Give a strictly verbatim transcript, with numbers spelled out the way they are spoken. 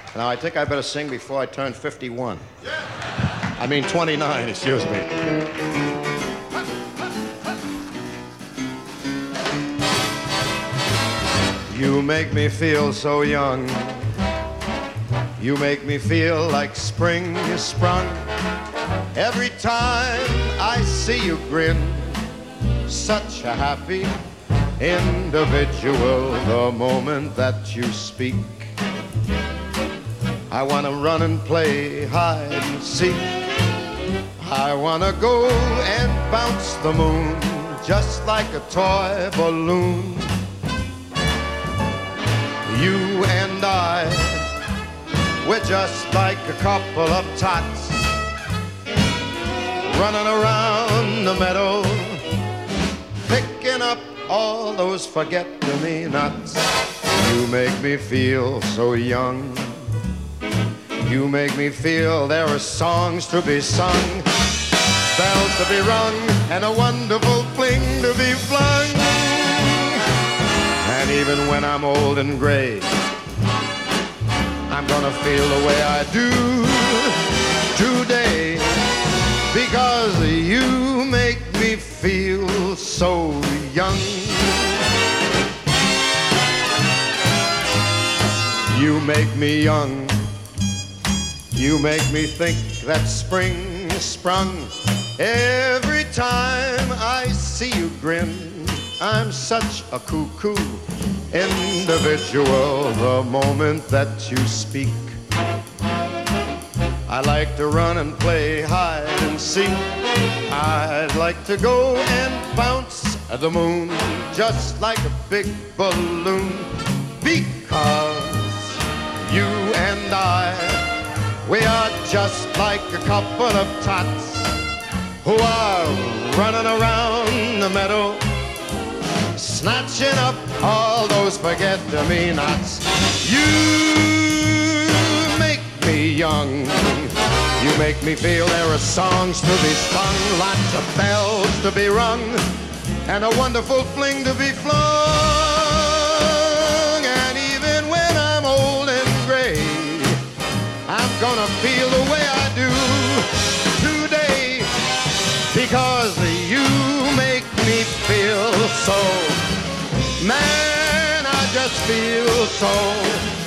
Now, I think I better sing before I turn fifty-one. I mean twenty-nine, excuse me. You make me feel so young. You make me feel like spring is sprung. Every time I see you grin, such a happy individual. The moment that you speak, I want to run and play hide and seek. I want to go and bounce the moon just like a toy balloon. You and I, we're just like a couple of tots running around the meadow, picking up all those forget-me-nots. You make me feel so young. You make me feel there are songs to be sung, bells to be rung, and a wonderful fling to be flung. And even when I'm old and gray, I'm gonna feel the way I do today, because you make me feel so young. You make me young. You make me think that spring is sprung. Every time I see you grin, I'm such a cuckoo individual. The moment that you speak, I like to run and play hide and seek. I'd like to go and bounce the moon just like a big balloon, because you and I, we are just like a couple of tots who are running around the meadow, snatching up all those forget-me-nots. You make me young. You make me feel there are songs to be sung, lots of bells to be rung, and a wonderful fling to be flung. And even when I'm old and gray, I'm gonna feel the way I do today, because you make me feel so, man, I just feel so